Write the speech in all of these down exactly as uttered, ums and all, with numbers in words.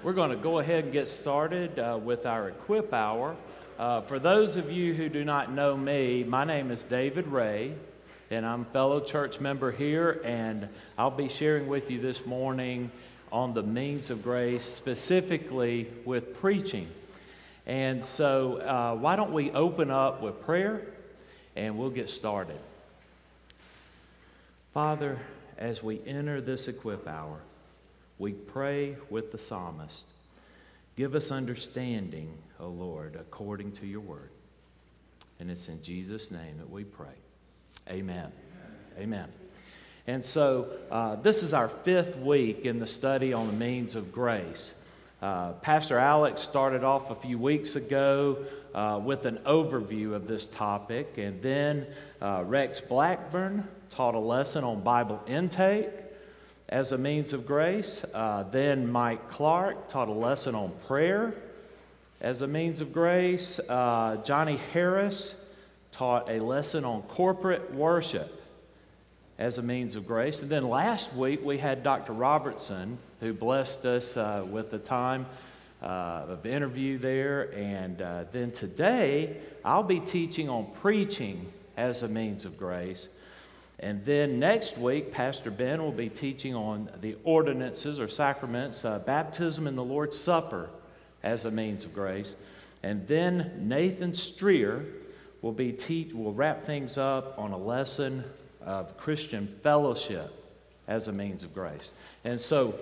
We're going to go ahead and get started uh, with our Equip Hour. Uh, for those of you who do not know me, my name is David Ray, and I'm a fellow church member here, and I'll be sharing with you this morning on the means of grace, specifically with preaching. And so uh, why don't we open up with prayer, and we'll get started. Father, as we enter this Equip Hour, we pray with the psalmist. Give us understanding, O Lord, according to your word. And it's in Jesus' name that we pray. Amen. Amen. Amen. And so uh, this is our fifth week in the study on the means of grace. Uh, Pastor Alex started off a few weeks ago uh, with an overview of this topic. And then uh, Rex Blackburn taught a lesson on Bible intake as a means of grace. Uh, then Mike Clark taught a lesson on prayer as a means of grace. Uh, Johnny Harris taught a lesson on corporate worship as a means of grace. And then last week we had Doctor Robertson, who blessed us uh, with the time uh, of interview there. And uh, then today I'll be teaching on preaching as a means of grace. And then next week, Pastor Ben will be teaching on the ordinances or sacraments, uh, baptism and the Lord's Supper as a means of grace. And then Nathan Streer will be te- will wrap things up on a lesson of Christian fellowship as a means of grace. And so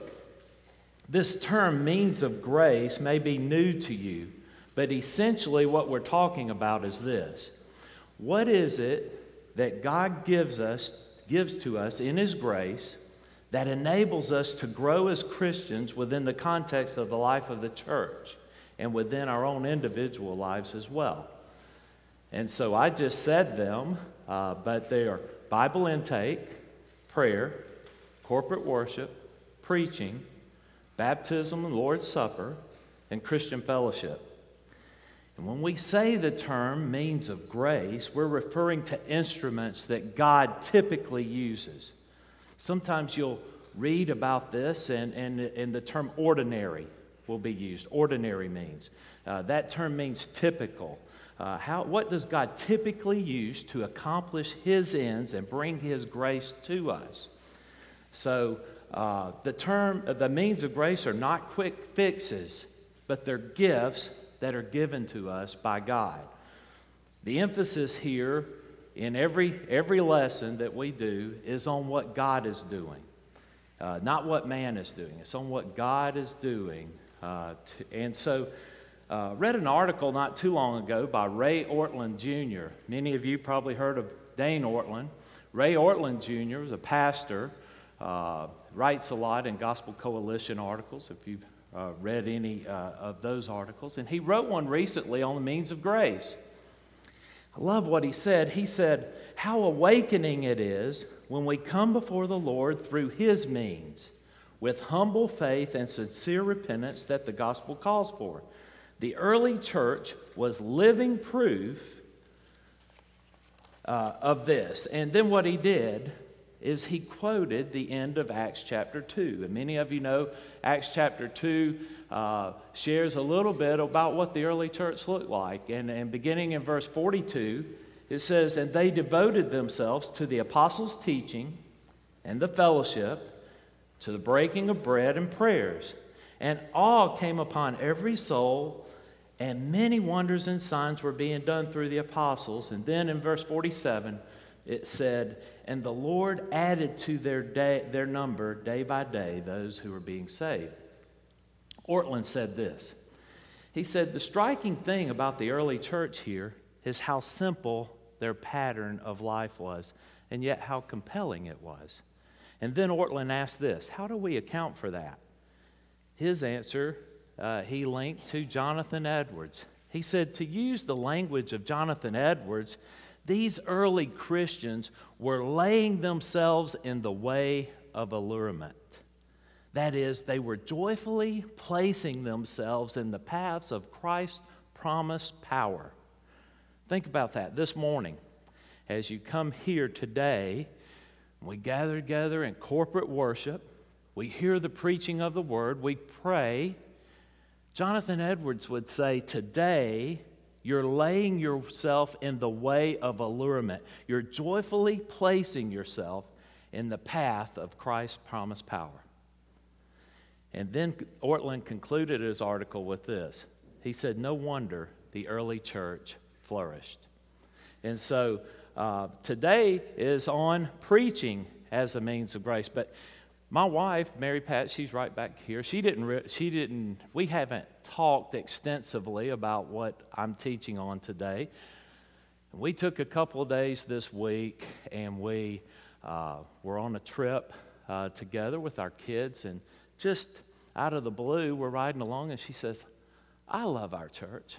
this term means of grace may be new to you, but essentially what we're talking about is this. What is it that God gives us, gives to us in His grace that enables us to grow as Christians within the context of the life of the church and within our own individual lives as well? And so I just said them, uh, but they are Bible intake, prayer, corporate worship, preaching, baptism and Lord's Supper, and Christian fellowship. And when we say the term means of grace, we're referring to instruments that God typically uses. Sometimes you'll read about this, and, and, and the term ordinary will be used. Ordinary means. Uh, that term means typical. Uh, how, what does God typically use to accomplish His ends and bring His grace to us? So uh, the term, the means of grace are not quick fixes, but they're gifts that are given to us by God. The emphasis here in every every lesson that we do is on what God is doing, uh, not what man is doing. It's on what God is doing. Uh, to, and so I uh, read an article not too long ago by Ray Ortlund Junior Many of you probably heard of Dane Ortlund. Ray Ortlund Junior was a pastor, uh, writes a lot in Gospel Coalition articles, if you've Uh, read any uh, of those articles. And he wrote one recently on the means of grace. I love what he said. He said, how awakening it is when we come before the Lord through His means, with humble faith and sincere repentance that the gospel calls for. The early church was living proof uh, of this. And then what he did is he quoted the end of Acts chapter two. And many of you know Acts chapter two uh, shares a little bit about what the early church looked like. And, and beginning in verse forty-two, it says, and they devoted themselves to the apostles' teaching and the fellowship, to the breaking of bread and prayers. And awe came upon every soul, and many wonders and signs were being done through the apostles. And then in verse forty-seven, it said, and the Lord added to their day, their number day by day those who were being saved. Ortlund said this. He said, the striking thing about the early church here is how simple their pattern of life was, and yet how compelling it was. And then Ortlund asked this, how do we account for that? His answer, uh, he linked to Jonathan Edwards. He said, to use the language of Jonathan Edwards, these early Christians were laying themselves in the way of allurement. That is, they were joyfully placing themselves in the paths of Christ's promised power. Think about that this morning. As you come here today, we gather together in corporate worship. We hear the preaching of the word. We pray. Jonathan Edwards would say, today, you're laying yourself in the way of allurement. You're joyfully placing yourself in the path of Christ's promised power. And then Ortlund concluded his article with this. He said, no wonder the early church flourished. And so uh, today is on preaching as a means of grace. But my wife, Mary Pat, she's right back here. She didn't, re- she didn't, we haven't talked extensively about what I'm teaching on today. We took a couple of days this week, and we uh, were on a trip uh, together with our kids, and just out of the blue, we're riding along, and she says, I love our church.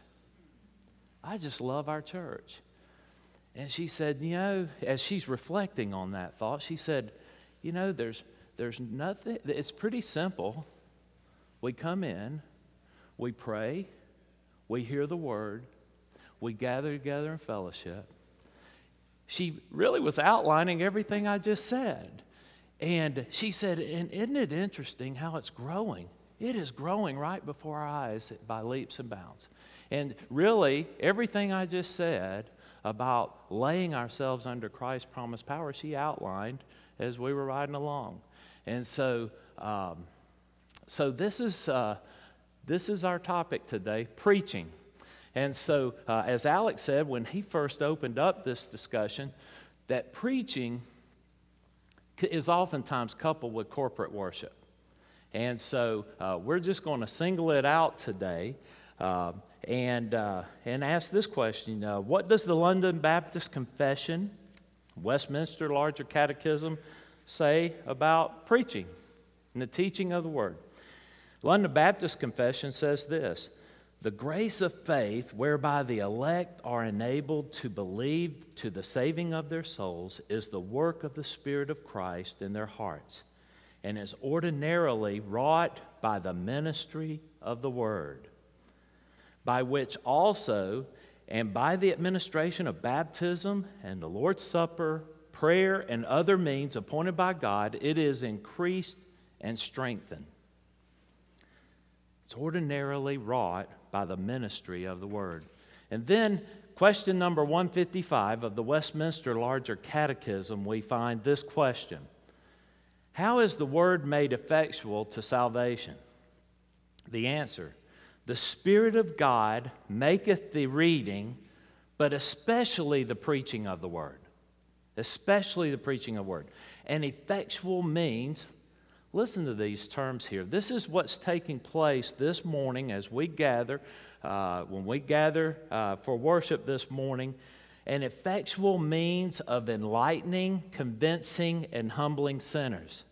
I just love our church. And she said, you know, as she's reflecting on that thought, she said, you know, there's There's nothing, it's pretty simple. We come in, we pray, we hear the word, we gather together in fellowship. She really was outlining everything I just said. And she said, and isn't it interesting how it's growing? It is growing right before our eyes by leaps and bounds. And really, everything I just said about laying ourselves under Christ's promised power, she outlined as we were riding along. And so, um, so this is uh, this is our topic today, preaching. And so, uh, as Alex said when he first opened up this discussion, that preaching is oftentimes coupled with corporate worship. And so, uh, we're just going to single it out today uh, and uh, and ask this question: uh, What does the London Baptist Confession, Westminster Larger Catechism, say about preaching and the teaching of the word? London Baptist Confession says this: the grace of faith whereby the elect are enabled to believe to the saving of their souls is the work of the Spirit of Christ in their hearts, and is ordinarily wrought by the ministry of the word, by which also, and by the administration of baptism and the Lord's Supper, prayer, and other means appointed by God, it is increased and strengthened. It's ordinarily wrought by the ministry of the Word. And then, question number one fifty-five of the Westminster Larger Catechism, we find this question: how is the Word made effectual to salvation? The answer: the Spirit of God maketh the reading, but especially the preaching of the Word. Especially the preaching of the word. And effectual means, listen to these terms here. This is what's taking place this morning as we gather, uh, when we gather uh, for worship this morning. An effectual means of enlightening, convincing, and humbling sinners,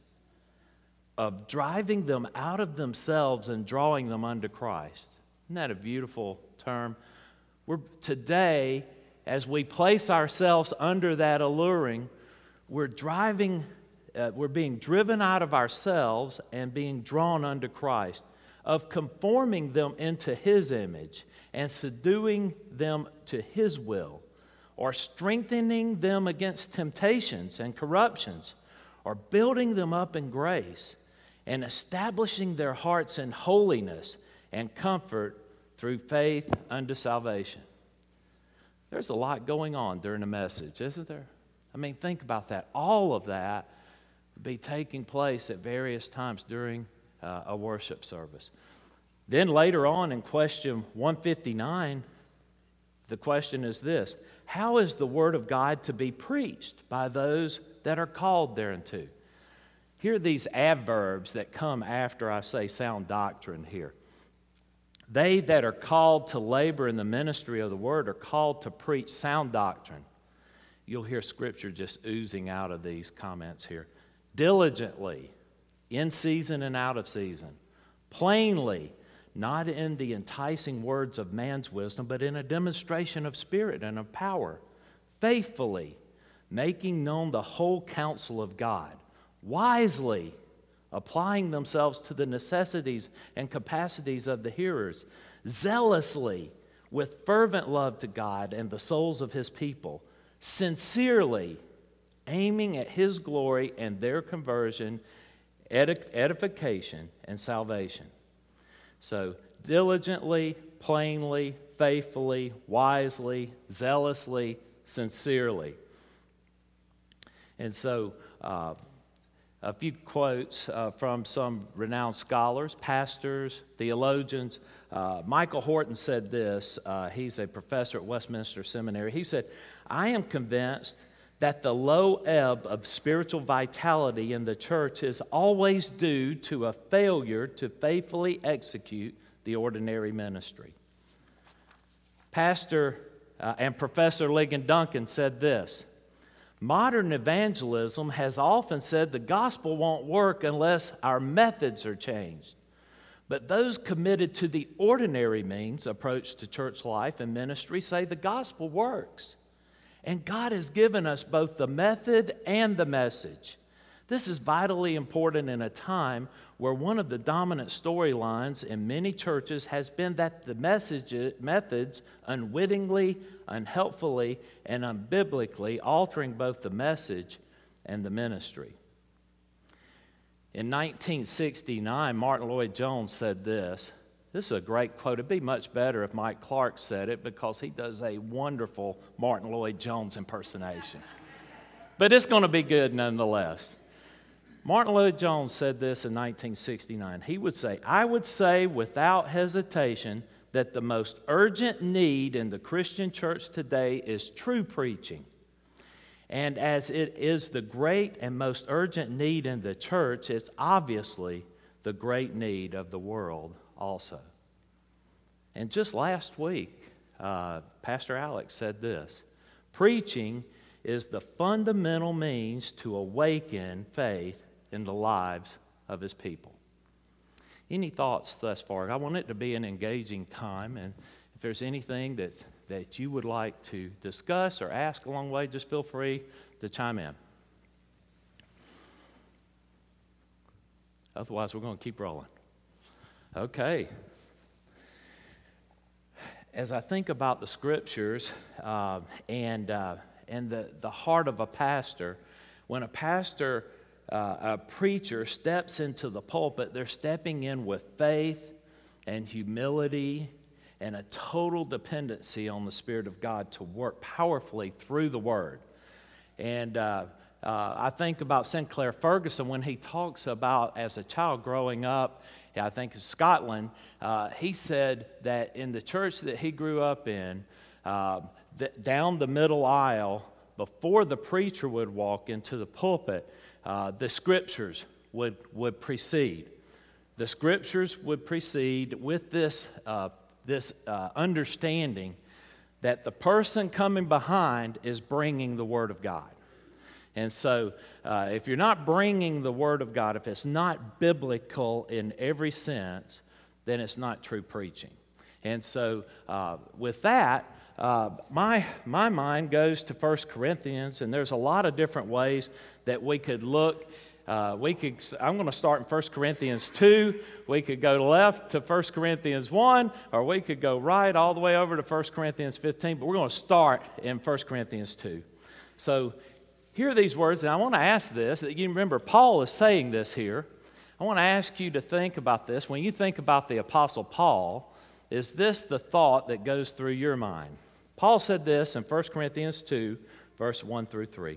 of driving them out of themselves and drawing them unto Christ. Isn't that a beautiful term? We're today, as we place ourselves under that alluring, we're driving, uh, we're being driven out of ourselves and being drawn unto Christ, of conforming them into His image and subduing them to His will, or strengthening them against temptations and corruptions, or building them up in grace and establishing their hearts in holiness and comfort through faith unto salvation. There's a lot going on during the message, isn't there? I mean, think about that. All of that would be taking place at various times during uh, a worship service. Then later on in question one fifty-nine, the question is this: how is the Word of God to be preached by those that are called thereunto? Here are these adverbs that come after I say sound doctrine here. They that are called to labor in the ministry of the word are called to preach sound doctrine. You'll hear Scripture just oozing out of these comments here. Diligently, in season and out of season. Plainly, not in the enticing words of man's wisdom, but in a demonstration of spirit and of power. Faithfully, making known the whole counsel of God. Wisely, applying themselves to the necessities and capacities of the hearers, zealously, with fervent love to God and the souls of His people, sincerely, aiming at His glory and their conversion, edification, and salvation. So diligently, plainly, faithfully, wisely, zealously, sincerely. And so, uh, a few quotes uh, from some renowned scholars, pastors, theologians. Uh, Michael Horton said this. Uh, he's a professor at Westminster Seminary. He said, "I am convinced that the low ebb of spiritual vitality in the church is always due to a failure to faithfully execute the ordinary ministry." Pastor uh, and Professor Ligon Duncan said this, "Modern evangelism has often said the gospel won't work unless our methods are changed. But those committed to the ordinary means approach to church life and ministry say the gospel works. And God has given us both the method and the message. This is vitally important in a time where one of the dominant storylines in many churches has been that the message, methods unwittingly, unhelpfully, and unbiblically altering both the message and the ministry." In nineteen sixty-nine, Martin Lloyd-Jones said this. This is a great quote. It'd be much better if Mike Clark said it because he does a wonderful Martin Lloyd-Jones impersonation. But it's going to be good nonetheless. Martin Lloyd-Jones said this in nineteen sixty-nine. He would say, "I would say without hesitation that the most urgent need in the Christian church today is true preaching. And as it is the great and most urgent need in the church, it's obviously the great need of the world also." And just last week, uh, Pastor Alex said this, "Preaching is the fundamental means to awaken faith in the lives of his people." Any thoughts thus far? I want it to be an engaging time, and if there's anything that's, that you would like to discuss or ask along the way, just feel free to chime in. Otherwise, we're going to keep rolling. Okay. As I think about the scriptures uh, and uh, and the, the heart of a pastor, when a pastor Uh, a preacher steps into the pulpit, they're stepping in with faith and humility and a total dependency on the Spirit of God to work powerfully through the Word. And uh, uh, I think about Sinclair Ferguson when he talks about as a child growing up, I think in Scotland, uh, he said that in the church that he grew up in, uh, that down the middle aisle, before the preacher would walk into the pulpit, Uh, the scriptures would, would precede. The scriptures would precede with this, uh, this uh, understanding that the person coming behind is bringing the Word of God. And so uh, if you're not bringing the Word of God, if it's not biblical in every sense, then it's not true preaching. And so uh, with that, Uh, my my mind goes to First Corinthians, and there's a lot of different ways that we could look. Uh, we could. I'm going to start in First Corinthians two. We could go left to First Corinthians one, or we could go right all the way over to First Corinthians fifteen. But we're going to start in First Corinthians two. So hear these words, and I want to ask this. That you remember, Paul is saying this here. I want to ask you to think about this. When you think about the Apostle Paul, is this the thought that goes through your mind? Paul said this in First Corinthians two, verse one through three.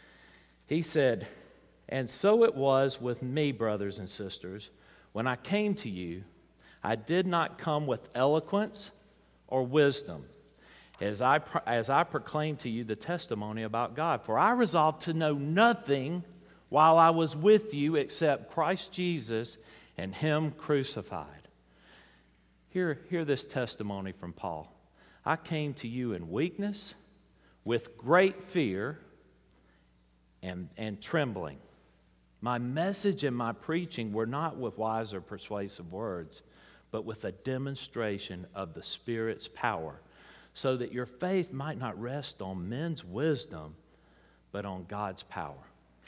He said, "And so it was with me, brothers and sisters, when I came to you, I did not come with eloquence or wisdom, as I, as I proclaimed to you the testimony about God. For I resolved to know nothing while I was with you except Christ Jesus and Him crucified." Hear, hear this testimony from Paul. "I came to you in weakness, with great fear and, and trembling. My message and my preaching were not with wise or persuasive words, but with a demonstration of the Spirit's power, so that your faith might not rest on men's wisdom, but on God's power."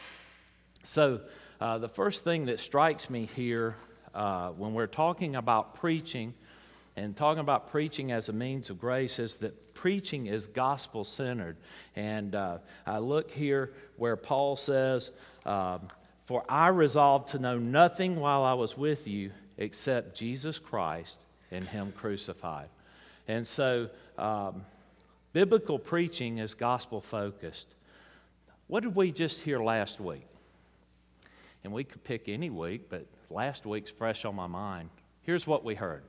So uh, the first thing that strikes me here uh, when we're talking about preaching and talking about preaching as a means of grace is that preaching is gospel-centered. And uh, I look here where Paul says, uh, "For I resolved to know nothing while I was with you except Jesus Christ in Him crucified. And so, um, biblical preaching is gospel-focused. What did we just hear last week? And we could pick any week, but last week's fresh on my mind. Here's what we heard.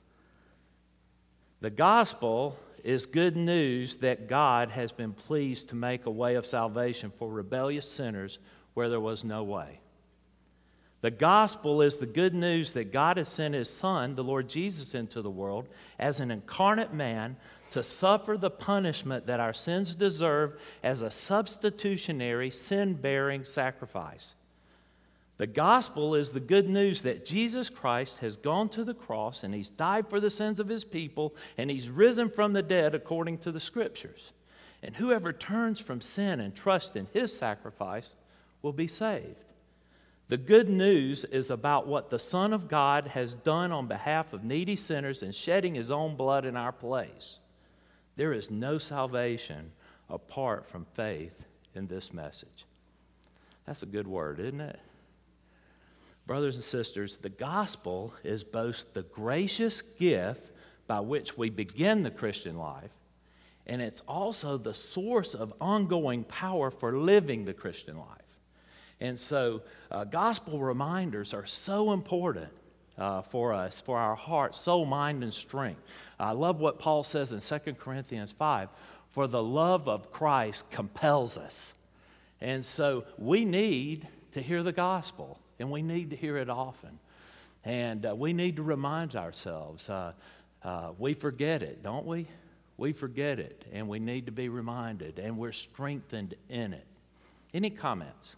The gospel is good news that God has been pleased to make a way of salvation for rebellious sinners where there was no way. The gospel is the good news that God has sent His Son, the Lord Jesus, into the world as an incarnate man to suffer the punishment that our sins deserve as a substitutionary, sin-bearing sacrifice. The gospel is the good news that Jesus Christ has gone to the cross and He's died for the sins of His people and He's risen from the dead according to the Scriptures. And whoever turns from sin and trusts in His sacrifice will be saved. The good news is about what the Son of God has done on behalf of needy sinners in shedding His own blood in our place. There is no salvation apart from faith in this message. That's a good word, isn't it? Brothers and sisters, the gospel is both the gracious gift by which we begin the Christian life, and it's also the source of ongoing power for living the Christian life. And so uh, gospel reminders are so important uh, for us, for our heart, soul, mind, and strength. I love what Paul says in Second Corinthians five, for the love of Christ compels us. And so we need to hear the gospel. And we need to hear it often. And uh, we need to remind ourselves. Uh, uh, we forget it, don't we? We forget it, and we need to be reminded, and we're strengthened in it. Any comments?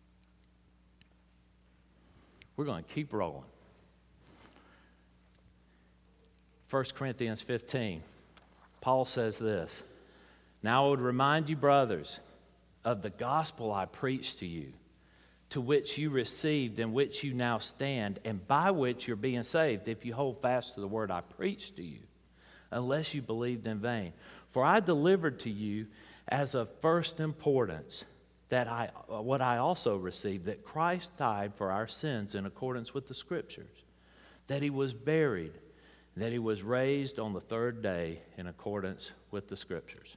We're going to keep rolling. First Corinthians fifteen, Paul says this, "Now I would remind you, brothers, of the gospel I preached to you, to which you received, in which you now stand, and by which you're being saved, if you hold fast to the word I preached to you, unless you believed in vain. For I delivered to you as of first importance that I, what I also received, that Christ died for our sins in accordance with the Scriptures, that He was buried, that He was raised on the third day in accordance with the Scriptures."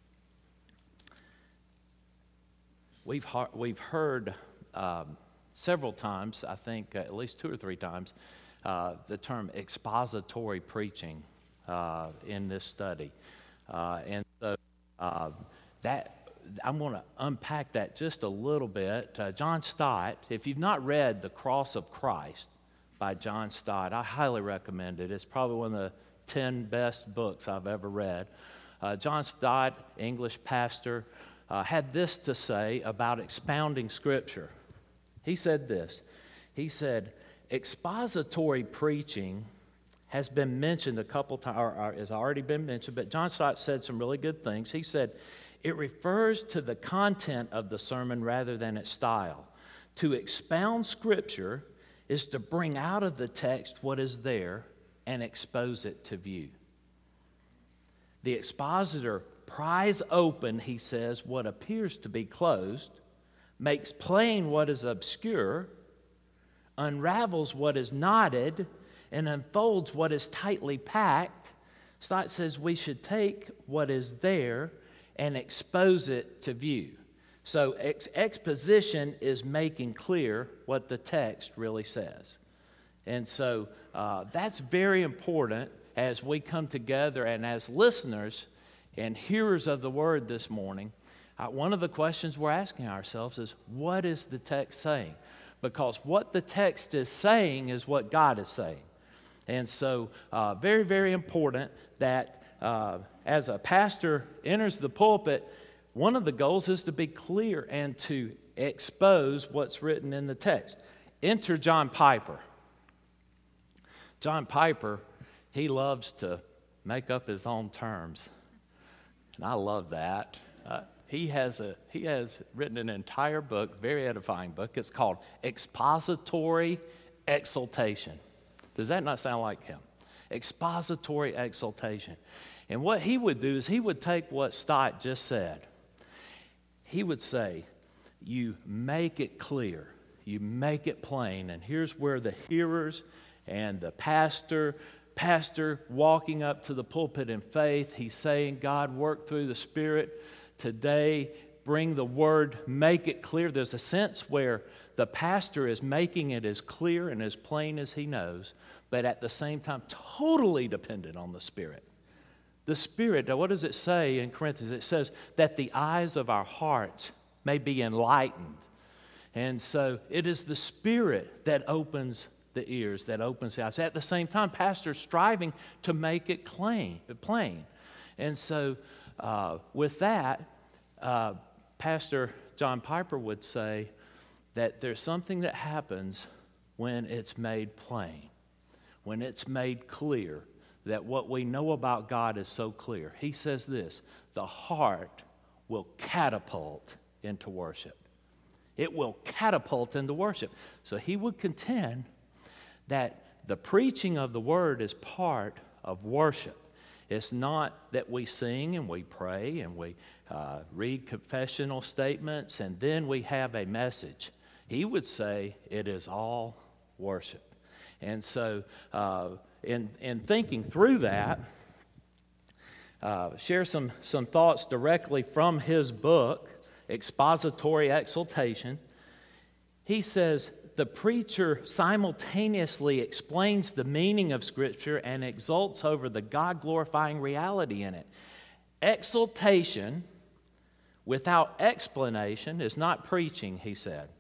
We've, we've heard Um, several times, I think uh, at least two or three times, uh, the term expository preaching uh, in this study. Uh, and so uh, that I'm going to unpack that just a little bit. Uh, John Stott, if you've not read The Cross of Christ by John Stott, I highly recommend it. It's probably one of the ten best books I've ever read. Uh, John Stott, English pastor, uh, had this to say about expounding Scripture. He said this, he said, expository preaching has been mentioned a couple times, or, or has already been mentioned, but John Stott said some really good things. He said, it refers to the content of the sermon rather than its style. To expound Scripture is to bring out of the text what is there and expose it to view. The expositor pries open, he says, what appears to be closed, makes plain what is obscure, unravels what is knotted, and unfolds what is tightly packed. Stott says we should take what is there and expose it to view. So ex- exposition is making clear what the text really says. And so uh, that's very important as we come together and as listeners and hearers of the word this morning. Uh, one of the questions we're asking ourselves is, what is the text saying? Because what the text is saying is what God is saying. And so uh, very, very important that uh, as a pastor enters the pulpit, one of the goals is to be clear and to expose what's written in the text. Enter John Piper. John Piper, he loves to make up his own terms. And I love that. Uh, He has a he has written an entire book, very edifying book. It's called Expository Exaltation. Does that not sound like him? Expository Exaltation. And what he would do is he would take what Stott just said. He would say, you make it clear, you make it plain, and here's where the hearers and the pastor pastor walking up to the pulpit in faith. He's saying, God, work through the Spirit today. Bring the word, make it clear. There's a sense where the pastor is making it as clear and as plain as he knows, but at the same time, totally dependent on the Spirit. The Spirit, what does it say in Corinthians? It says that the eyes of our hearts may be enlightened. And so it is the Spirit that opens the ears, that opens the eyes. At the same time, pastors striving to make it plain. plain. And so uh, with that, uh, Pastor John Piper would say that there's something that happens when it's made plain, when it's made clear, that what we know about God is so clear. He says this, the heart will catapult into worship. It will catapult into worship. So he would contend that the preaching of the word is part of worship. It's not that we sing and we pray and we uh, read confessional statements and then we have a message. He would say it is all worship. And so uh, in, in thinking through that, uh, share some, some thoughts directly from his book, Expository Exaltation. He says, the preacher simultaneously explains the meaning of Scripture and exults over the God-glorifying reality in it. Exaltation without explanation is not preaching, he said.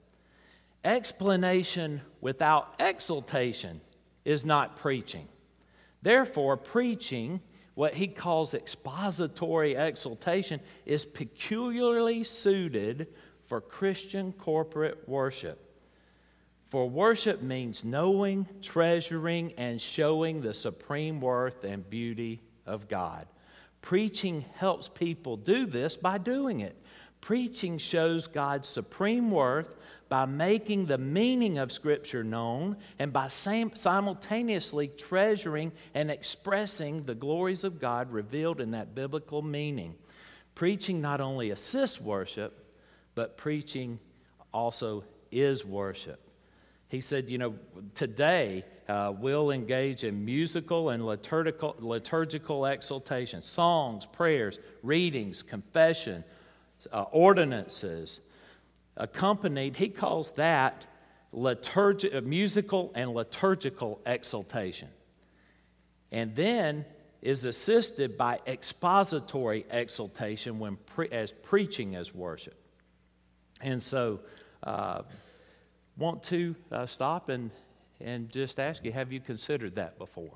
Explanation without exaltation is not preaching. Therefore, preaching, what he calls expository exaltation, is peculiarly suited for Christian corporate worship. For worship means knowing, treasuring, and showing the supreme worth and beauty of God. Preaching helps people do this by doing it. Preaching shows God's supreme worth by making the meaning of Scripture known and by simultaneously treasuring and expressing the glories of God revealed in that biblical meaning. Preaching not only assists worship, but preaching also is worship. He said, you know, today uh, we'll engage in musical and liturgical, liturgical exaltation, songs, prayers, readings, confession, uh, ordinances, accompanied, he calls that liturgi- musical and liturgical exaltation. And then is assisted by expository exaltation when pre- as preaching as worship. And so, uh, want to uh, stop and, and just ask you, have you considered that before?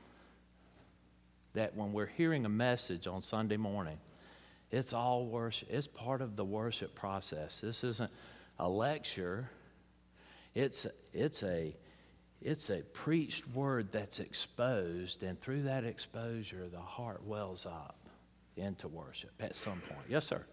That when we're hearing a message on Sunday morning, it's all worship. It's part of the worship process. This isn't a lecture. It's, it's, a, it's a preached word that's exposed, and through that exposure, the heart wells up into worship at some point. Yes, sir.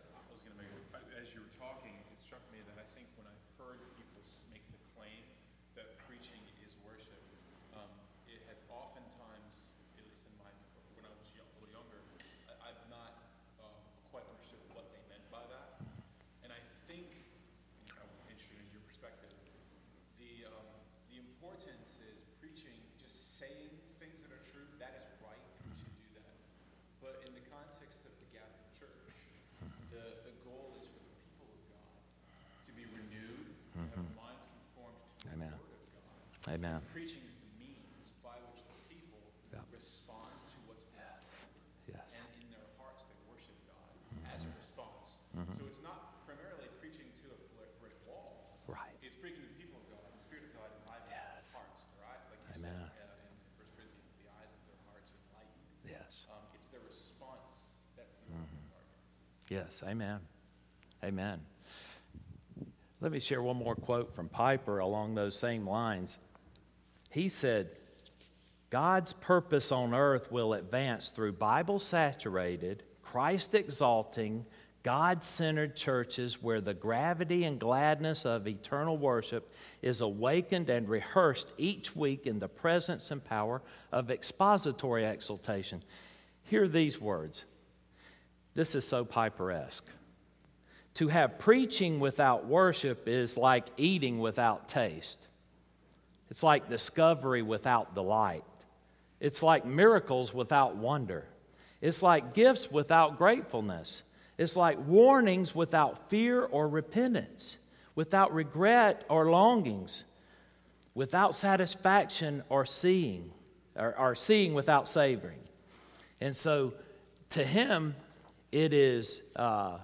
Amen. Preaching is the means by which the people yep. respond to what's been said. Yes. And in their hearts they worship God mm-hmm. as a response. Mm-hmm. So it's not primarily preaching to a brick wall. Right. It's preaching to the people of God, the Spirit of God enlivening yes. their hearts. Right? Like you Amen. said uh, in First Corinthians, the eyes of their hearts are enlightened. Yes. Um, it's their response that's the mm-hmm. target. Yes. Amen. Amen. Let me share one more quote from Piper along those same lines. He said, God's purpose on earth will advance through Bible-saturated, Christ-exalting, God-centered churches where the gravity and gladness of eternal worship is awakened and rehearsed each week in the presence and power of expository exaltation. Hear these words. This is so Piper-esque. To have preaching without worship is like eating without taste. It's like discovery without delight. It's like miracles without wonder. It's like gifts without gratefulness. It's like warnings without fear or repentance, without regret or longings, without satisfaction or seeing, or, or seeing without savoring. And so to him, it is uh,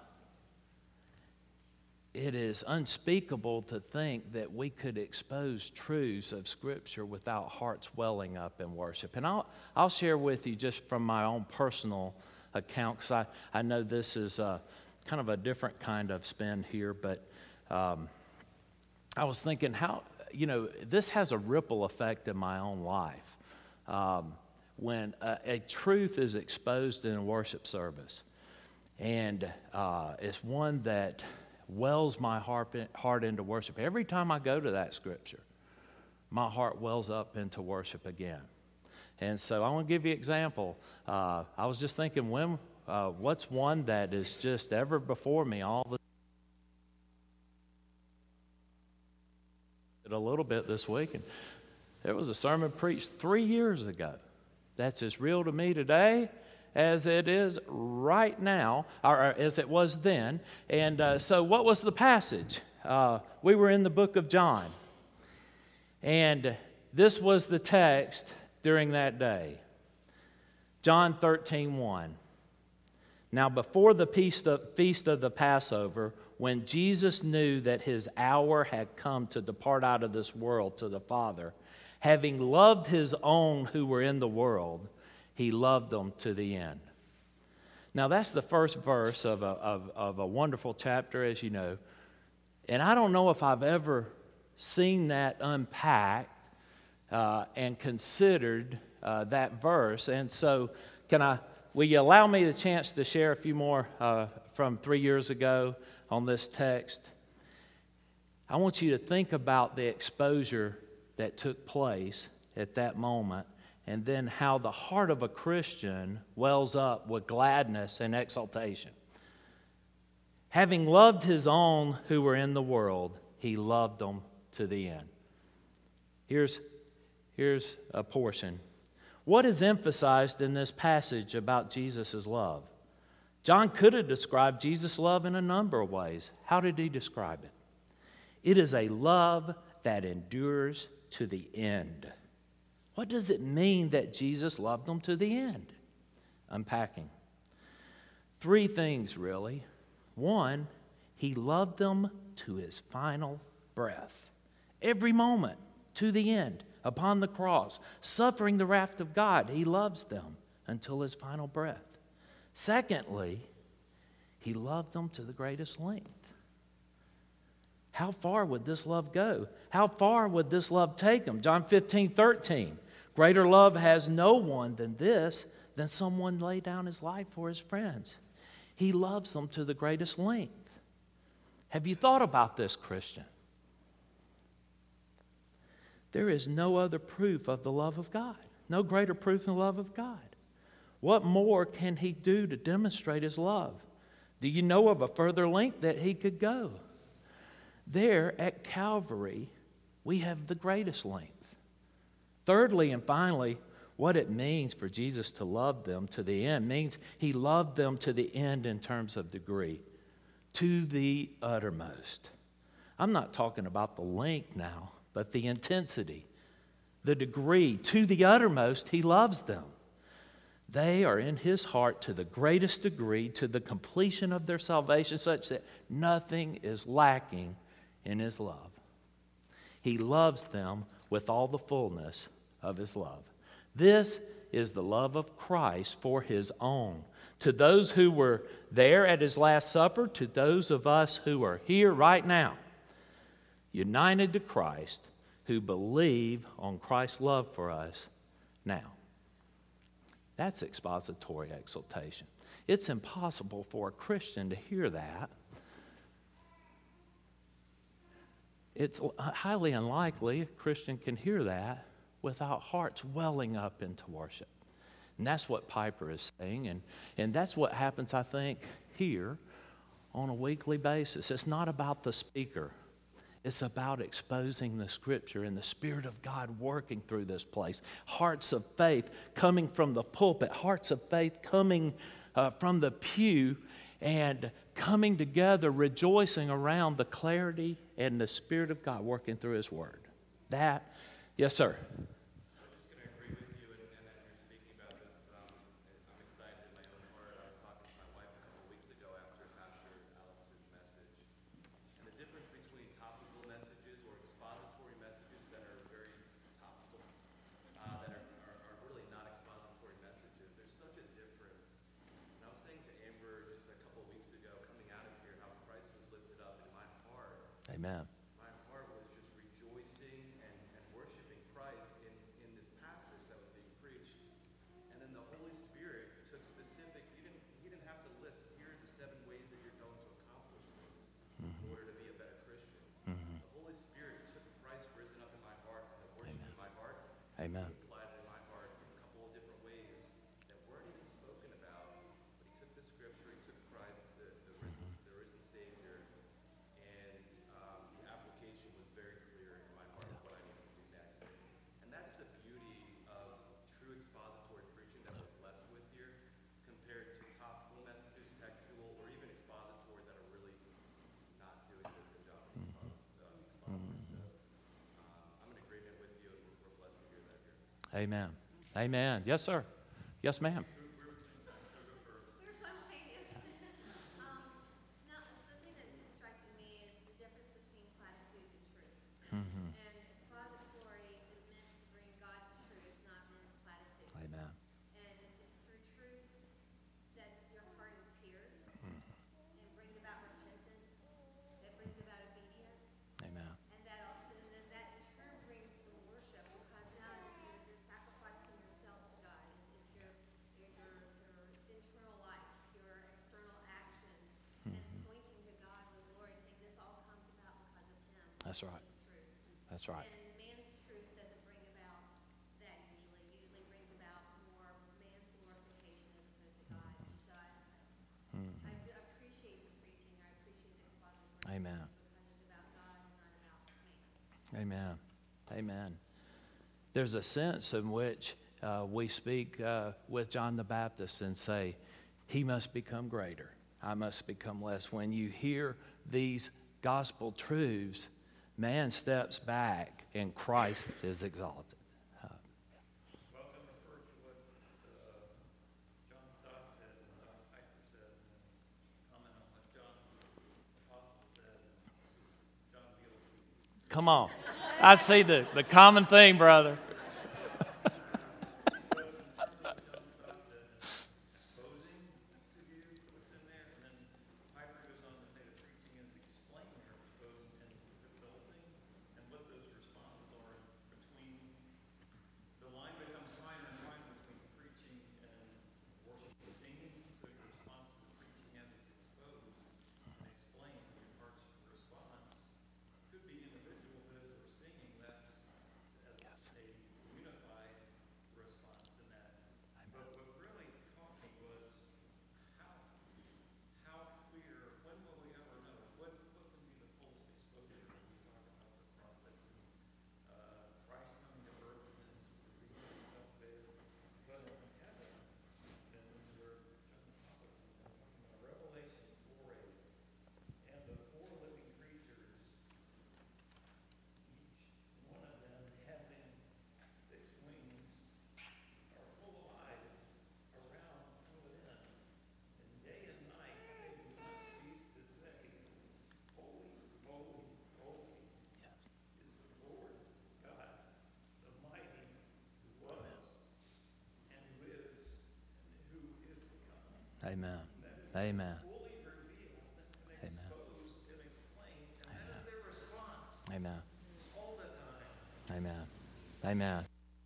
it is unspeakable to think that we could expose truths of Scripture without hearts welling up in worship. And I'll, I'll share with you just from my own personal account, because I, I know this is a, kind of a different kind of spin here, but um, I was thinking how, you know, this has a ripple effect in my own life. Um, when a, a truth is exposed in a worship service, and uh, it's one that wells my heart, heart into worship. Every time I go to that scripture, my heart wells up into worship again. And so I want to give you an example. Uh, I was just thinking, when, uh, what's one that is just ever before me all the a little bit this week, and there was a sermon preached three years ago that's as real to me today as it is right now, or as it was then. And uh, so what was the passage? Uh, we were in the book of John, and this was the text during that day. John thirteen one. Now before the feast of, feast of the Passover, when Jesus knew that his hour had come to depart out of this world to the Father, having loved his own who were in the world, he loved them to the end. Now that's the first verse of a, of, of a wonderful chapter, as you know. And I don't know if I've ever seen that unpacked uh, and considered uh, that verse. And so can I, will you allow me the chance to share a few more uh, from three years ago on this text? I want you to think about the exposure that took place at that moment, and then how the heart of a Christian wells up with gladness and exultation. Having loved his own who were in the world, he loved them to the end. Here's, here's a portion. What is emphasized in this passage about Jesus' love? John could have described Jesus' love in a number of ways. How did he describe it? It is a love that endures to the end. What does it mean that Jesus loved them to the end? Unpacking. Three things, really. One, he loved them to his final breath. Every moment, to the end, upon the cross, suffering the wrath of God, he loves them until his final breath. Secondly, he loved them to the greatest length. How far would this love go? How far would this love take them? John fifteen thirteen. Greater love has no one than this, than someone lay down his life for his friends. He loves them to the greatest length. Have you thought about this, Christian? There is no other proof of the love of God. No greater proof than the love of God. What more can he do to demonstrate his love? Do you know of a further length that he could go? There at Calvary, we have the greatest length. Thirdly and finally, what it means for Jesus to love them to the end means he loved them to the end in terms of degree, to the uttermost. I'm not talking about the length now, but the intensity, the degree. To the uttermost, he loves them. They are in his heart to the greatest degree, to the completion of their salvation, such that nothing is lacking in his love. He loves them with all the fullness of his love. This is the love of Christ for his own. To those who were there at his Last Supper, to those of us who are here right now, united to Christ, who believe on Christ's love for us now. That's expository exaltation. It's impossible for a Christian to hear that. It's highly unlikely a Christian can hear that without hearts welling up into worship. And that's what Piper is saying, and, and that's what happens, I think, here on a weekly basis. It's not about the speaker. It's about exposing the Scripture and the Spirit of God working through this place. Hearts of faith coming from the pulpit, hearts of faith coming uh, from the pew, and coming together, rejoicing around the clarity and the Spirit of God working through His Word. That, yes, sir. Amen. My heart was just rejoicing and, and worshiping Christ in, in this passage that was being preached. And then the Holy Spirit took specific, he didn't, he didn't have to list, here are the seven ways that you're going to accomplish this mm-hmm. in order to be a better Christian. Mm-hmm. The Holy Spirit took Christ risen up in my heart and the worship Amen. In my heart. Amen. He applied it in my heart in a couple of different ways that weren't even spoken about. But he took the Scripture, he took Christ, the, the, risen, mm-hmm. the risen Savior, and um, the application was very clear in my heart of what I needed to do next. And that's the beauty of true expository preaching that we're blessed with here, compared to topical messages, textual, or even expository that are really not doing a good job of expository. So um, I'm in agreement with you, and we're, we're blessed to hear that here. Amen. Amen. Yes, sir. Yes, ma'am. We're simultaneous. um, no, the thing that striking me is the difference between platitudes and truth. Mm-hmm. And expository is meant to bring God's truth, not men's platitudes. Amen. And it's through truth that your heart is pierced. Mm-hmm. It brings about repentance. It brings about obedience. Amen. And that also, and then that in turn brings the worship, because now you're, you're sacrificing yourself to God. It's, it's your, your, your, your internal life, your external actions, mm-hmm. and pointing to God with glory, saying this all comes about because of Him. That's right. His truth. That's right. And man's truth doesn't bring about that usually. It usually brings about more man's glorification as opposed to God. Mm-hmm. So I, mm-hmm. I appreciate the preaching. I appreciate the expository. Amen. Because it's about God and not about man. Amen. Amen. There's a sense in which uh, we speak uh, with John the Baptist and say, he must become greater, I must become less. When you hear these gospel truths, man steps back and Christ is exalted. Uh, Well, to refer to what uh, John Stott said and what Don Piper says, and comment on what John the Apostle said, and this is John Beale speaking. Come on. I see the, the common thing, brother. Amen. Amen. Amen. Amen. Amen. Amen.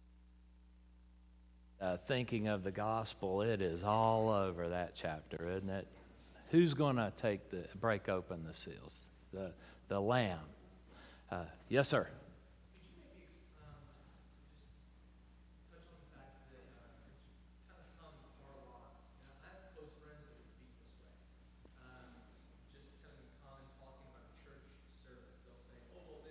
Uh, thinking of the gospel, it is all over that chapter, isn't it? Who's going to take the break open the seals? The the Lamb. Uh, yes, sir. Just kind of in common talking about church service, they'll say, oh, well,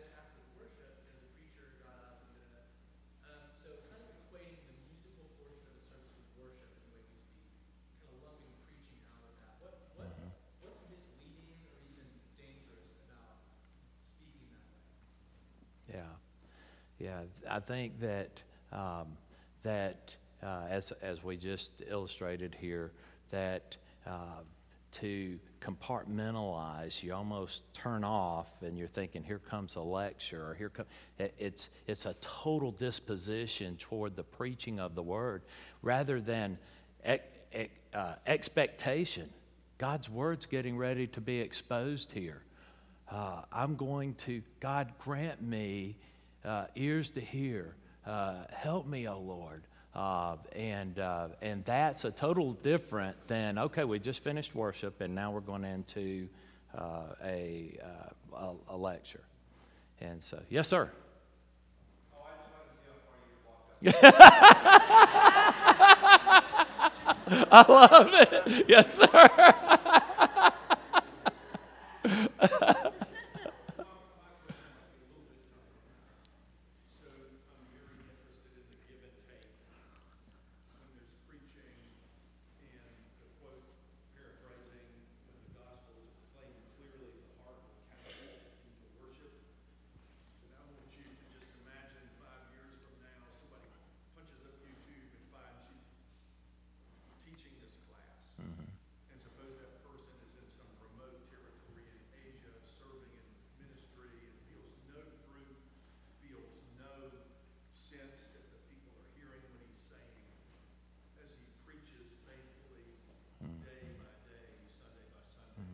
Yeah, I think that um, that uh, as as we just illustrated here, that uh, to compartmentalize, you almost turn off, and you're thinking, "Here comes a lecture," or "Here come." It's it's a total disposition toward the preaching of the word, rather than ex, ex, uh, expectation. God's word's getting ready to be exposed here. Uh, I'm going to, God, grant me uh, ears to hear. Uh, help me, O Lord. Uh, and uh, and that's a total different than, okay, we just finished worship and now we're going into uh, a, uh, a a lecture. And so, yes, sir. Oh, I just wanted to see how far you could walk up. I love it. Yes, sir. So I'm very interested in the give and take when there's preaching and the quote paraphrasing when the gospel is proclaimed clearly, the heart will count into worship. And I want you to just imagine five years from now, somebody punches up YouTube and finds you teaching this class. And suppose that person is in some remote territory in Asia serving in ministry and feels no fruit, feels no sense that the people are hearing what he's saying as he preaches faithfully day by day, Sunday by Sunday.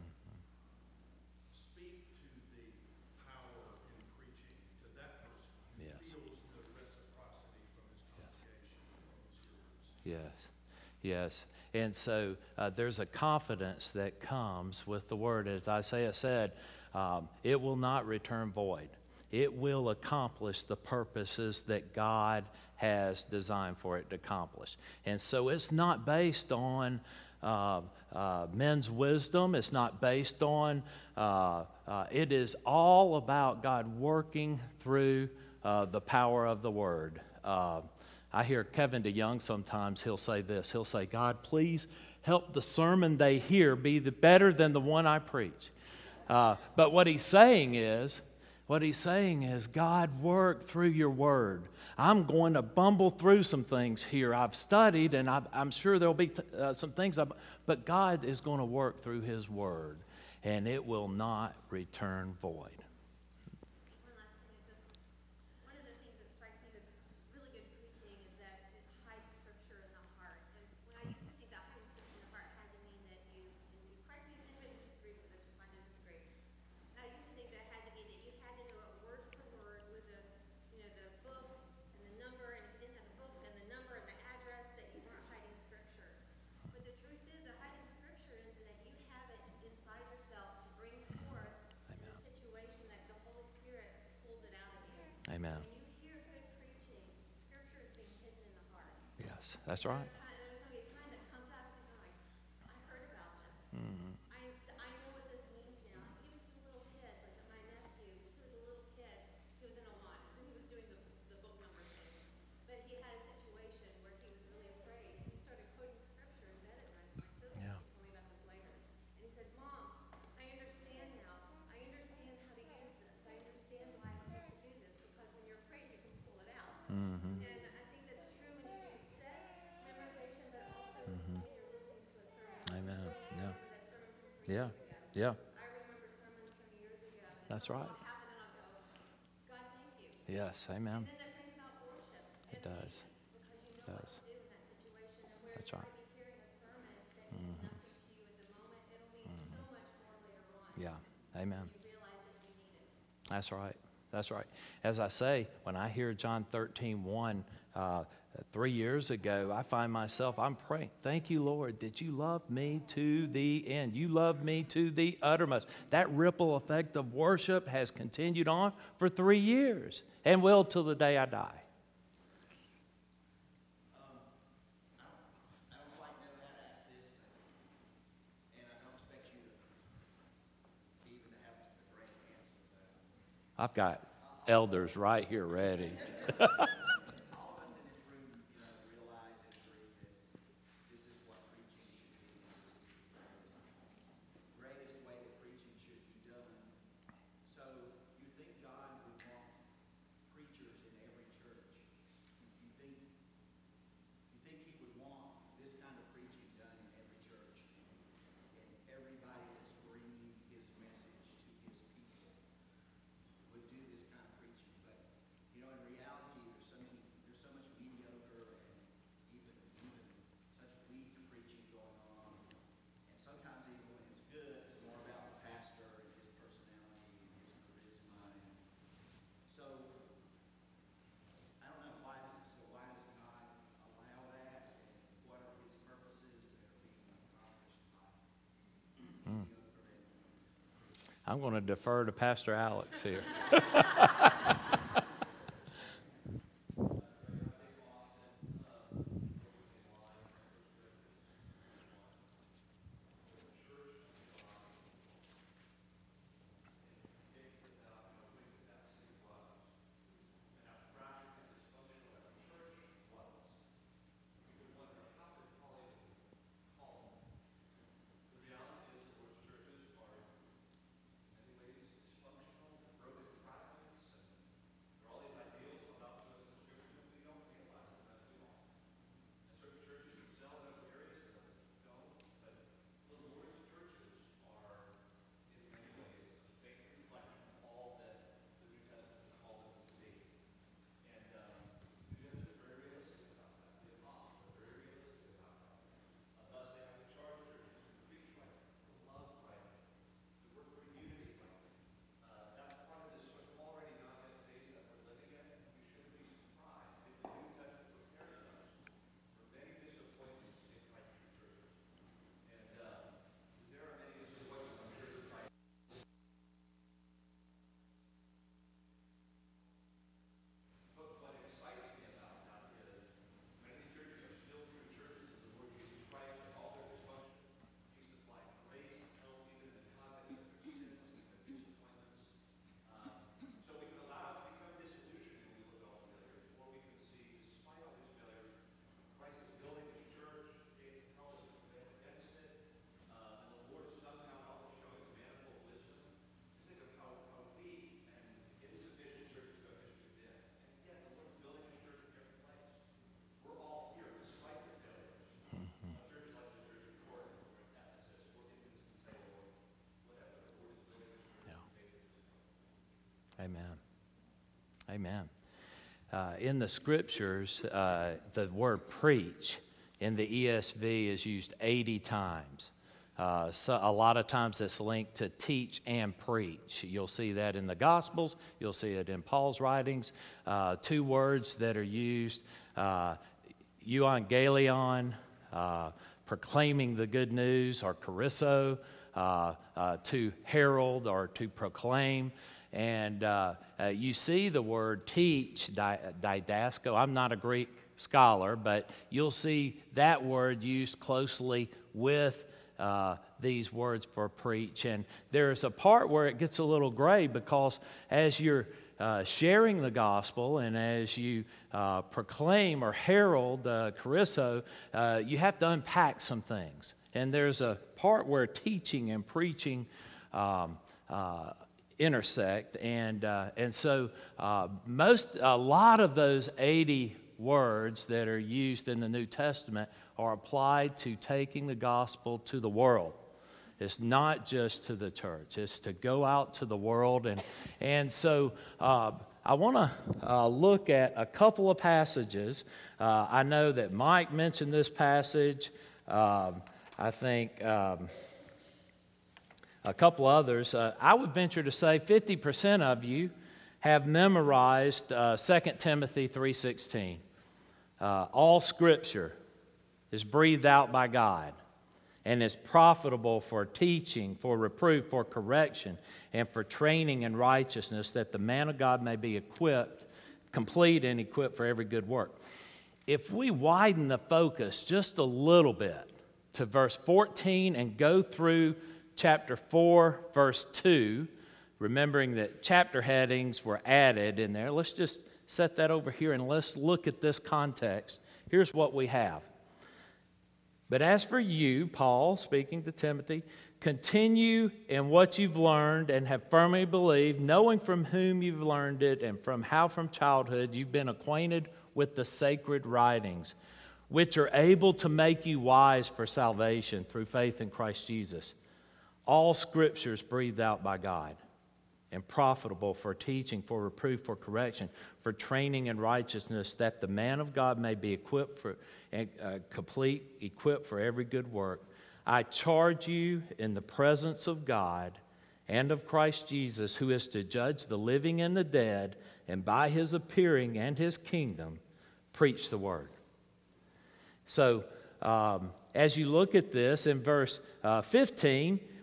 Speak to the power in preaching to that person who Yes. feels no reciprocity from his congregation or his hearers. Yes, yes. And so uh, there's a confidence that comes with the word. As Isaiah said, um, it will not return void. It will accomplish the purposes that God has designed for it to accomplish. And so it's not based on uh, uh, men's wisdom. It's not based on, uh, uh, it is all about God working through uh, the power of the word. Uh, I hear Kevin DeYoung sometimes, he'll say this. He'll say, God, please help the sermon they hear be the better than the one I preach. Uh, but what he's saying is, what he's saying is, God, work through your word. I'm going to bumble through some things here. I've studied, and I've, I'm sure there'll be th- uh, some things, I've, but God is going to work through his word, and it will not return void. One last thing is just, one of the things that strikes me with really good preaching is that it hides scripture in the heart. And when I used to think that hiding scripture in the heart had to mean that you, and you correct me if anybody disagrees with this, you're fine to disagree. I used to think that had to be that you had to know it word for word with the, you know, the book and the number, and if you didn't have the book and the number and the address, that you weren't hiding scripture. But the truth is, that hiding scripture is that you have it inside yourself to bring forth in a situation that the Holy Spirit pulls it out of you. Amen. When you hear good preaching, scripture is being hidden in the heart. Yes, that's right. There's going to be a time that comes out and you're like, I heard about this. I, I know what this means now. Even to little kids, like my nephew, he was a little kid. He was in Oman, and he was doing the, the book number thing. But he had a situation where he was really afraid. He started quoting scripture in bed at night. My sister Yeah. told me about this later. And he said, Mom, I understand now. I understand how to use this. I understand why I'm supposed to do this. Because when you're afraid, you can pull it out. Mm-hmm. And I think that's true when you do set memorization, but also when you're listening to a sermon. Amen. Yeah. Remember that sermon from three Yeah. years ago. Yeah. I remember sermons from years ago. and That's something right. will happen and I'll go, God, thank you. Yes. Amen. And then that brings out worship. It and does. patience, Because you It know what does. to do in that situation. And where That's you right. might be hearing a sermon that means nothing to you at the moment, it'll mean so much more later on. Yeah. Amen. You realize that you need it. That's right. That's right. As I say, when I hear John thirteen one, uh, three years ago, I find myself, I'm praying, thank you, Lord, that you love me to the end. You love me to the uttermost. That ripple effect of worship has continued on for three years and will till the day I die. I don't quite know how to ask this, but, and I don't expect you to even have a great answer, but I've got elders right here ready. all of us in this room, you know, realize and agree that this is what preaching should be. This is the greatest way that preaching should be done. So you think God would want preachers in every I'm going to defer to Pastor Alex here. Amen. Amen. Uh, in the scriptures, uh, the word preach in the E S V is used eighty times. Uh, so a lot of times it's linked to teach and preach. You'll see that in the Gospels. You'll see it in Paul's writings. Uh, two words that are used, uh, euangelion, uh, proclaiming the good news, or charisso, uh, uh, to herald or to proclaim. And uh, uh, you see the word teach, di- didasko. I'm not a Greek scholar, but you'll see that word used closely with uh, these words for preach. And there's a part where it gets a little gray, because as you're uh, sharing the gospel and as you uh, proclaim or herald uh, charisso, uh, you have to unpack some things. And there's a part where teaching and preaching um, uh, intersect, and uh, and so uh, most a lot of those eighty words that are used in the New Testament are applied to taking the gospel to the world. It's not just to the church; it's to go out to the world, and and so uh, I want to uh, look at a couple of passages. Uh, I know that Mike mentioned this passage. Um, I think. Um, A couple others. Uh, I would venture to say fifty percent of you have memorized uh, Second Timothy three sixteen. Uh, all Scripture is breathed out by God and is profitable for teaching, for reproof, for correction, and for training in righteousness, that the man of God may be equipped, complete and equipped for every good work. If we widen the focus just a little bit to verse fourteen and go through chapter four, verse two, remembering that chapter headings were added in there. Let's just set that over here and let's look at this context. Here's what we have. But as for you, Paul, speaking to Timothy, continue in what you've learned and have firmly believed, knowing from whom you've learned it and from how from childhood you've been acquainted with the sacred writings, which are able to make you wise for salvation through faith in Christ Jesus. All Scripture is breathed out by God and profitable for teaching, for reproof, for correction, for training in righteousness, that the man of God may be equipped for, uh, complete, equipped for every good work. I charge you in the presence of God and of Christ Jesus, who is to judge the living and the dead, and by his appearing and his kingdom, preach the word. So, um, as you look at this in verse uh, fifteen,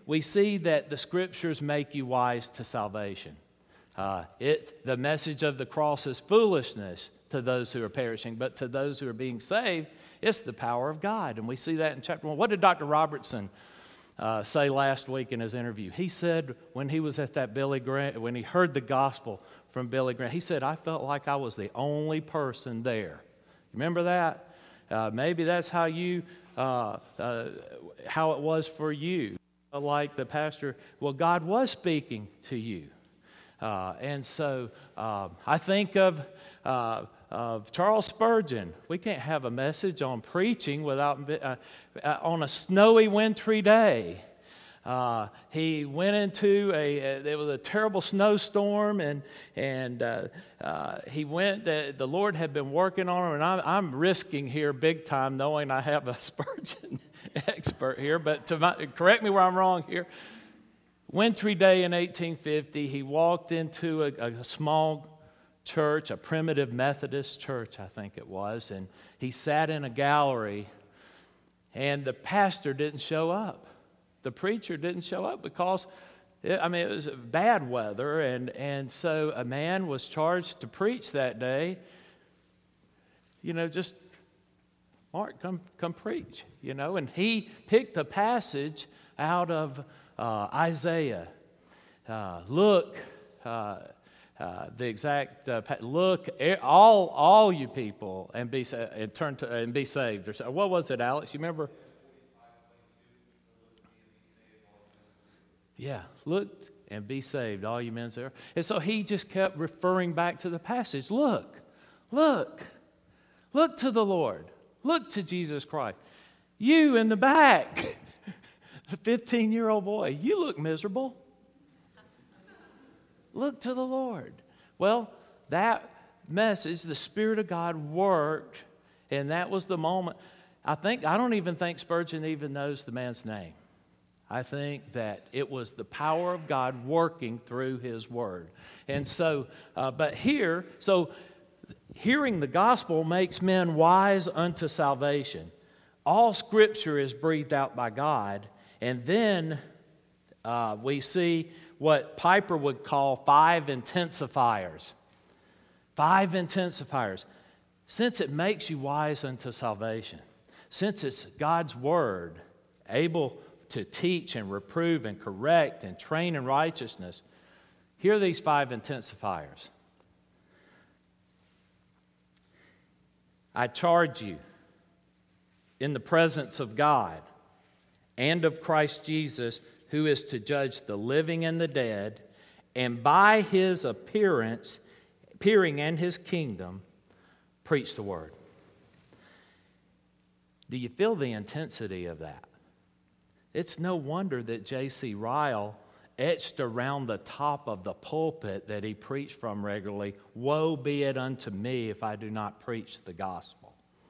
we see that the Scriptures make you wise to salvation. Uh, it, the message of the cross is foolishness to those who are perishing, but to those who are being saved, it's the power of God. And we see that in chapter one. What did Doctor Robertson uh, say last week in his interview? He said when he was at that Billy Graham, when he heard the gospel from Billy Graham, he said, I felt like I was the only person there. Remember that? Uh, maybe that's how you, uh, uh, how it was for you. Like the pastor, well, God was speaking to you. Uh, and so uh, I think of, uh, of Charles Spurgeon. We can't have a message on preaching without, uh, uh, on a snowy, wintry day. Uh, he went into a, a, there was a terrible snowstorm, and and uh, uh, he went, the, the Lord had been working on him, and I'm, I'm risking here big time knowing I have a Spurgeon expert here, but to my, correct me where I'm wrong here. Wintry day in eighteen fifty, he walked into a, a small church, a primitive Methodist church, I think it was, and he sat in a gallery, and the pastor didn't show up. The preacher didn't show up because, it, I mean, it was bad weather, and, and so a man was charged to preach that day. You know, just, Mark, come, come preach, you know. And he picked a passage out of uh, Isaiah. Uh, look, uh, uh, the exact, uh, look, all all you people, and be and turn to and be saved. Or, what was it, Alex? You remember? Yeah, look and be saved, all you men there. And so he just kept referring back to the passage. Look, look, look to the Lord. Look to Jesus Christ. You in the back, the fifteen-year-old boy, you look miserable. Look to the Lord. Well, that message, the Spirit of God worked, and that was the moment. I think, I don't even think Spurgeon even knows the man's name. I think that it was the power of God working through His Word. And so, uh, but here, so hearing the gospel makes men wise unto salvation. All Scripture is breathed out by God. And then uh, we see what Piper would call five intensifiers. Five intensifiers. Since it makes you wise unto salvation, since it's God's Word, able to teach and reprove and correct and train in righteousness, here are these five intensifiers. I charge you in the presence of God and of Christ Jesus, who is to judge the living and the dead, and by His appearance, appearing in His kingdom, preach the word. Do you feel the intensity of that? It's no wonder that J C Ryle etched around the top of the pulpit that he preached from regularly, "Woe be it unto me if I do not preach the gospel."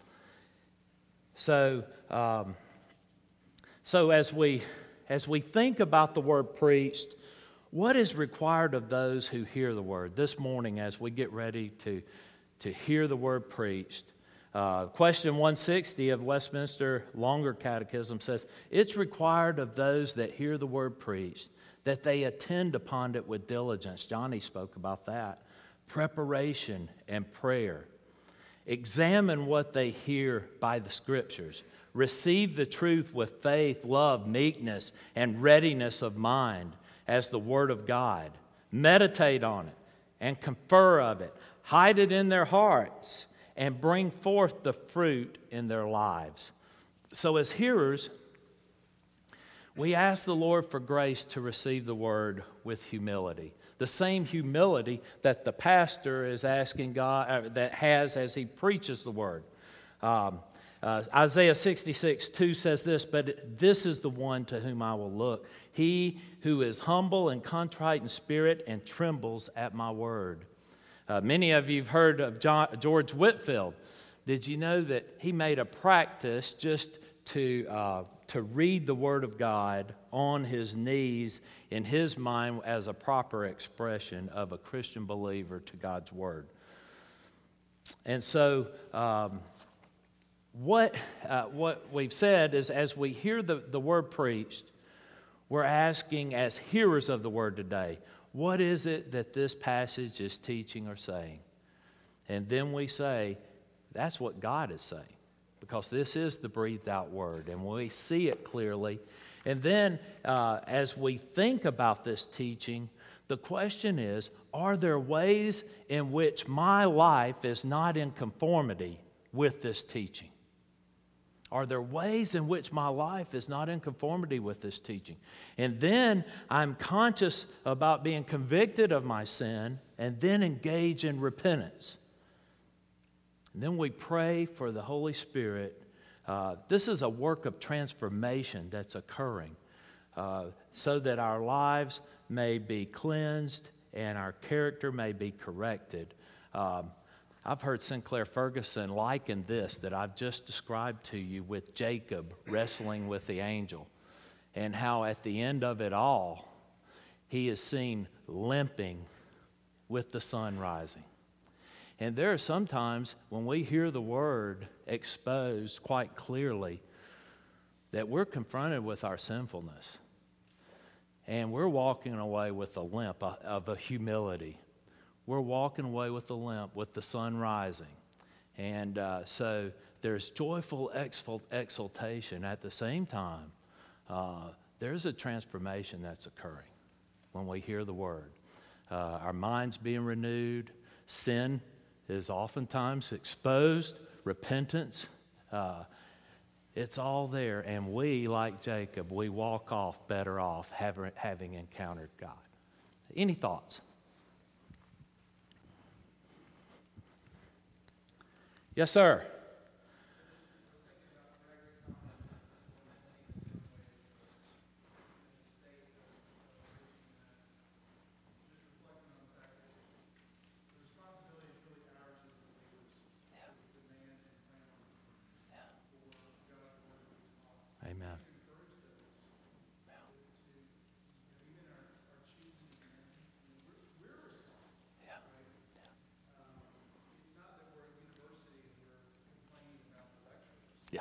So, um, so as we as we think about the word preached, what is required of those who hear the word? This morning, as we get ready to to hear the word preached, Uh, question one sixty of Westminster Longer Catechism says, it's required of those that hear the word preached that they attend upon it with diligence. Johnny spoke about that. Preparation and prayer. Examine what they hear by the Scriptures. Receive the truth with faith, love, meekness, and readiness of mind as the Word of God. Meditate on it and confer of it. Hide it in their hearts and bring forth the fruit in their lives. So as hearers, we ask the Lord for grace to receive the word with humility. The same humility that the pastor is asking God, uh, that has as he preaches the word. Um, uh, Isaiah sixty-six two says this, but this is the one to whom I will look. He who is humble and contrite in spirit and trembles at my word. Uh, many of you have heard of John, George Whitefield. Did you know that he made a practice just to uh, to read the Word of God on his knees in his mind as a proper expression of a Christian believer to God's Word? And so, um, what uh, what we've said is, as we hear the, the Word preached, We're asking as hearers of the word today, what is it that this passage is teaching or saying? And then we say, that's what God is saying, because this is the breathed out word, and we see it clearly. And then uh, as we think about this teaching, the question is, are there ways in which my life is not in conformity with this teaching? Are there ways in which my life is not in conformity with this teaching? And then I'm conscious about being convicted of my sin and then engage in repentance. And then we pray for the Holy Spirit. Uh, this is a work of transformation that's occurring uh, so that our lives may be cleansed and our character may be corrected. Um, I've heard Sinclair Ferguson liken this that I've just described to you with Jacob wrestling with the angel, and how at the end of it all, he is seen limping with the sun rising. And there are some times when we hear the word exposed quite clearly that we're confronted with our sinfulness. And we're walking away with a limp of a humility. We're walking away with a limp with the sun rising. And uh, so there's joyful exultation. At the same time, uh, there's a transformation that's occurring when we hear the word. Uh, our minds being renewed. Sin is oftentimes exposed. Repentance, uh, it's all there. And we, like Jacob, we walk off better off having, having encountered God. Any thoughts? Yes, sir. Amen. Yeah.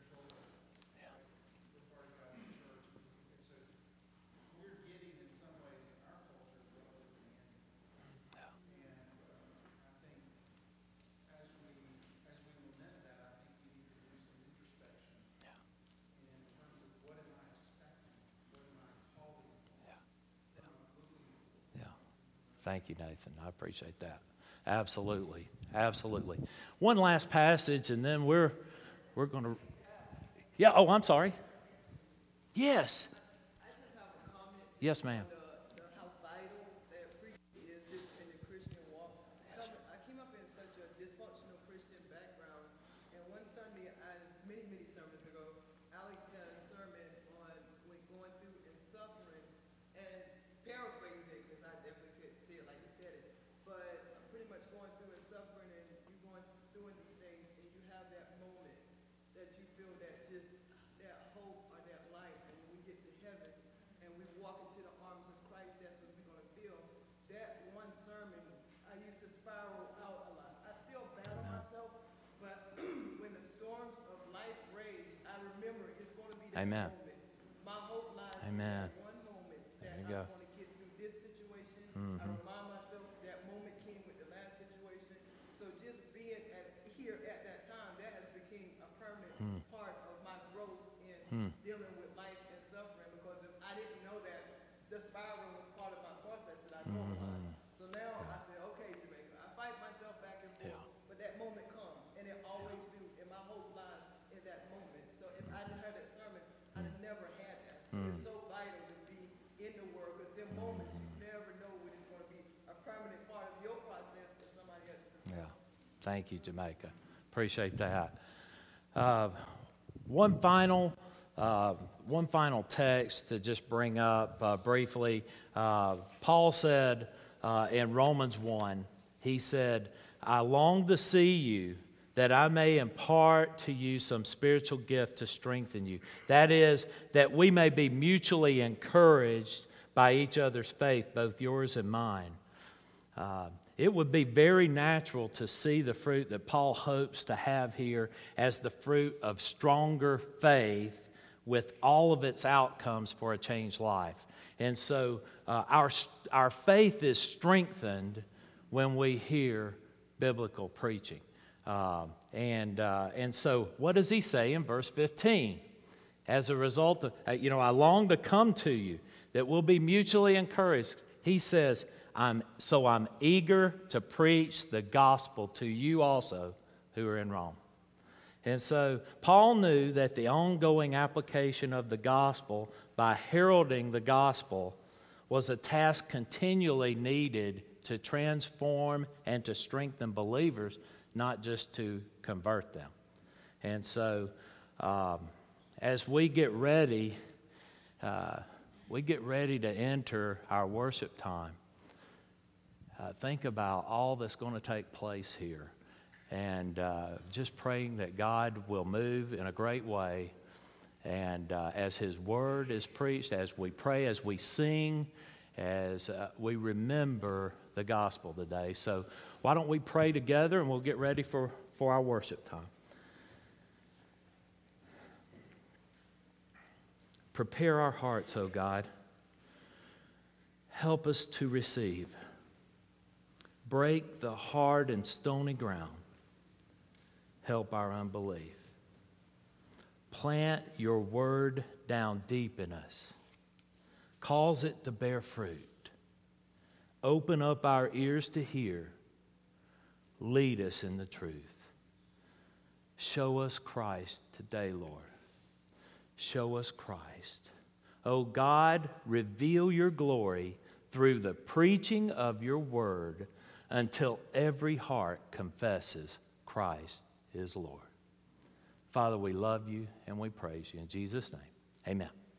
Thank you, Nathan. I appreciate that. Absolutely. Absolutely. One last passage, and then we're we're going to... Yeah, oh, I'm sorry. Yes. I just have a comment. Yes, ma'am. The, the, how vital that preaching is just in the Christian walk. Coming- I came up in such a dysfunctional Christian background, and one Sunday, I, many, many sermons ago, Alex had a sermon on when going through and suffering, and paraphrased it, because I definitely couldn't say it like he said it, but pretty much going through and suffering, and you're going through these things, and you have that moment that you feel that just, that hope or that light, and when we get to heaven, and we walk into the arms of Christ, that's what we're going to feel. That one sermon, I used to spiral out a lot. I still battle myself, but when the storms of life rage, I remember it's going to be that Amen. moment. My hope lies Amen. in that one moment that There you I'm go. going to get through this situation. I Mhm. remind myself that moment came with the last situation. So just being at, here at that time, that has become a permanent Hmm. part of my growth in Hmm. dealing with life and suffering, because if I didn't know that, the spiral was part of my process that I know about. Mhm. So now I say, okay, Jamaica, I fight myself back and forth, Yeah. but that moment comes, and it always do, and my hope lies in that moment. So if I didn't have that sermon, I'd have never had that. So it's so vital to be in the Word, because them moments you never know when it's going to be a permanent part of your process or somebody else's. Yeah. Thank you, Jamaica. Appreciate that. Uh, one final, uh, one final text to just bring up uh, briefly. Uh, Paul said uh, in Romans one, he said, "I long to see you, that I may impart to you some spiritual gift to strengthen you." That is, that we may be mutually encouraged by each other's faith, both yours and mine. Uh, it would be very natural to see the fruit that Paul hopes to have here as the fruit of stronger faith with all of its outcomes for a changed life. And so uh, our, our faith is strengthened when we hear biblical preaching. Um, and, uh, and so what does he say in verse fifteen? As a result of, uh, you know, I long to come to you, that we'll be mutually encouraged. He says, I'm, so I'm eager to preach the gospel to you also who are in Rome. And so Paul knew that the ongoing application of the gospel by heralding the gospel was a task continually needed to transform and to strengthen believers, not just to convert them. And so um, as we get ready, uh, we get ready to enter our worship time, uh, think about all that's going to take place here. And uh, just praying that God will move in a great way. And uh, as His Word is preached, as we pray, as we sing, as uh, we remember the gospel today. So why don't we pray together and we'll get ready for, for our worship time. Prepare our hearts, O God. Help us to receive. Break the hard and stony ground. Help our unbelief. Plant your word down deep in us. Cause it to bear fruit. Open up our ears to hear. Lead us in the truth. Show us Christ today, Lord. Show us Christ. Oh God, reveal your glory through the preaching of your word until every heart confesses Christ is Lord. Father, we love you and we praise you. In Jesus' name, amen.